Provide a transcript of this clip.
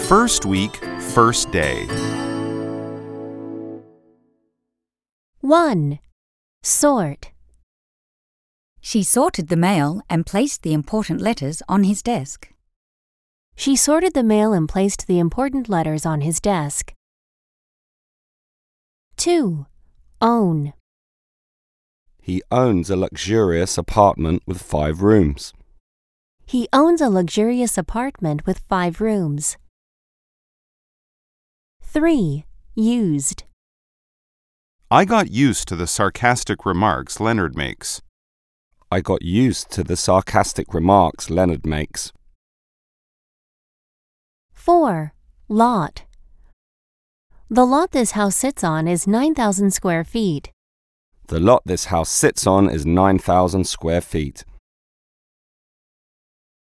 First week, first day. 1. Sort. She sorted the mail and placed the important letters on his desk. She sorted the mail and placed the important letters on his desk. 2. Own. He owns a luxurious apartment with 5 rooms. He owns a luxurious apartment with 5 rooms. 3. Used. I got used to the sarcastic remarks Leonard makes. I got used to the sarcastic remarks Leonard makes. 4. Lot. The lot this house sits on is 9,000 square feet. The lot this house sits on is 9,000 square feet.